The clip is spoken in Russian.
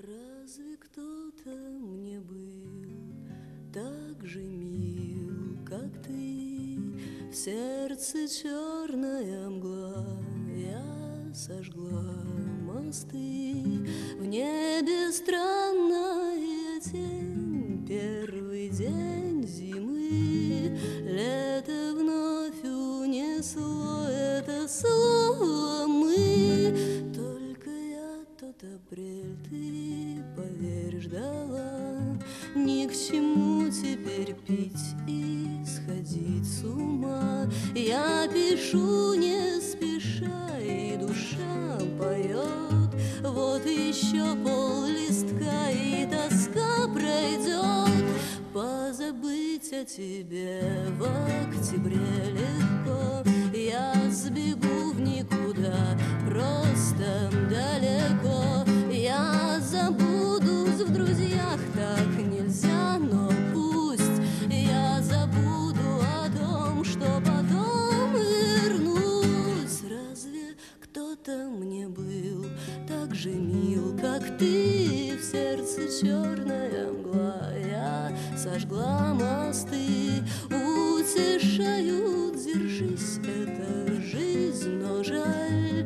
Разве кто-то мне был так же мил, как ты? В сердце черная мгла, я сожгла мосты. В небе странная тень, первый день зимы. Лето вновь унесло это слово «мы». Только я тот апрель, ты, поверь, ждала. Ни к чему теперь пить и сходить с ума. Я пишу не спеша, и душа поет. Вот еще пол-листка, и тоска пройдет. Позабыть о тебе в октябре легко. Я сбегу в никуда, просто далеко. Я забудусь в друзьях, так нельзя, но пусть. Я забуду о том, что потом вернусь. Разве кто-то мне был так же мил, как ты? В сердце черная мгла, я сожгла мосты. Утешают, держись, это жизнь, но жаль,